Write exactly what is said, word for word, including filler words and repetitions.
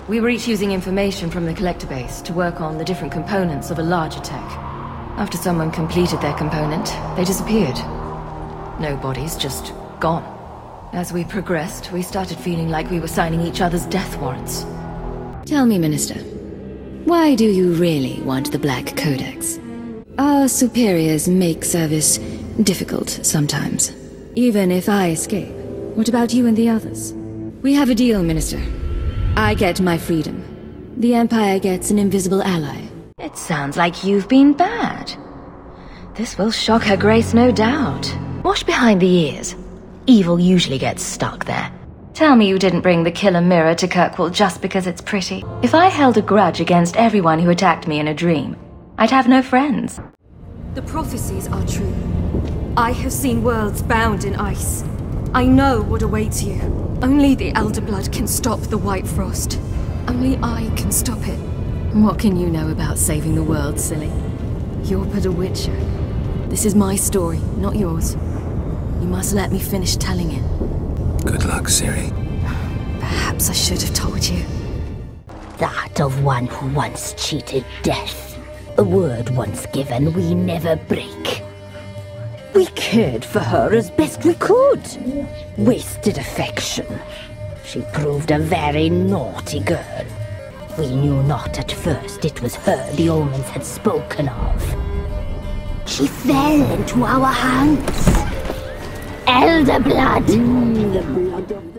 We were each using information from the collector base to work on the different components of a larger tech. After someone completed their component, they disappeared. No bodies, just gone. As we progressed, we started feeling like we were signing each other's death warrants. Tell me, Minister, why do you really want the Black Codex? Our superiors make service difficult sometimes. Even if I escape, what about you and the others? We have a deal, Minister. I get my freedom. The Empire gets an invisible ally. It sounds like you've been bad. This will shock Her Grace, no doubt. Wash behind the ears. Evil usually gets stuck there. Tell me you didn't bring the killer mirror to Kirkwall just because it's pretty. If I held a grudge against everyone who attacked me in a dream, I'd have no friends. The prophecies are true. I have seen worlds bound in ice. I know what awaits you. Only the Elder Blood can stop the White Frost. Only I can stop it. What can you know about saving the world, silly? You're but a witcher. This is my story, not yours. You must let me finish telling it. Good luck, Ciri. Perhaps I should have told you. That of one who once cheated death. A word once given we never break. We cared for her as best we could. Wasted affection. She proved a very naughty girl. We knew not at first it was her the omens had spoken of. She fell into our hands. Elder Blood.